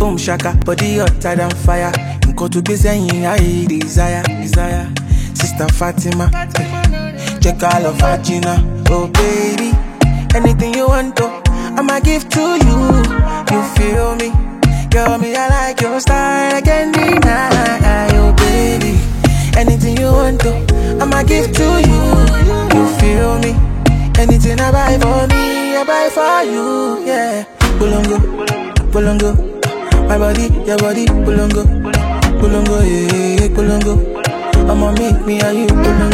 Boom shaka, body hotter than fire. Go to be saying I desire. Sister Fatima, check all of Vagina. Oh baby, anything you want to, I'ma give to you. You feel me? Girl, me I like your style, I can't deny. Oh baby, anything you want to, I'ma give to you. You feel me? Anything I buy for me, I buy for you. Yeah, Bolongo. My body, your body, Bolongo, yeah, Bolongo. I'ma make me and you,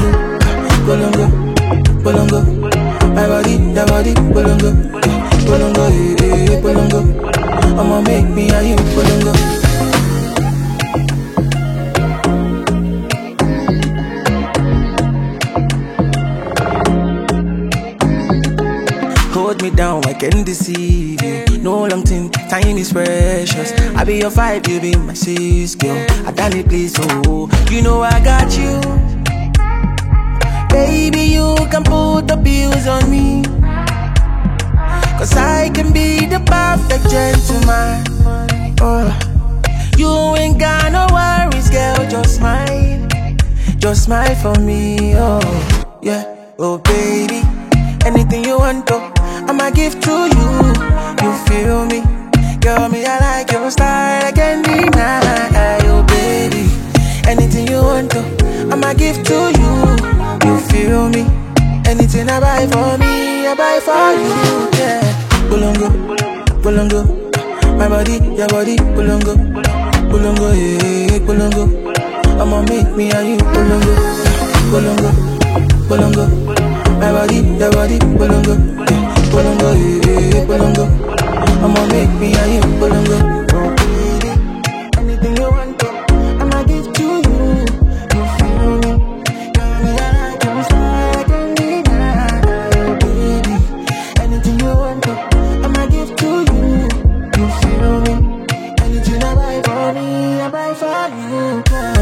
Bolongo. My body, your body, Bolongo, yeah, Bolongo. I'ma make me and you, Bolongo. Hold me down, I can't deceive you. No long thing, time is precious. I be your vibe, you be my sis, girl. I done it, please, oh. You know I got you. Baby, you can put the bills on me. Cause I can be the perfect gentleman. Oh, you ain't got no worries, girl, just smile. Just smile for me, oh, yeah. Oh, baby, anything you want to, I'ma give to you. You feel me? Girl, me I like your style, I can't deny. Oh baby, anything you want to, I'ma give to you. You feel me? Anything I buy for me, I buy for you. Yeah, Bolongo. My body, your body, Bolongo, yeah, Bolongo. I'ma make me and you, Bolongo. My body, your body, Bolongo, yeah, Bolongo. I'ma make me and you, Bolongo. Oh, baby, anything you want to, I'ma give to you. You feel me? Girl, me I like your style, I can't deny. Oh, baby, anything you want to, I'ma give to you. You feel me? Anything I buy for me, I buy for you.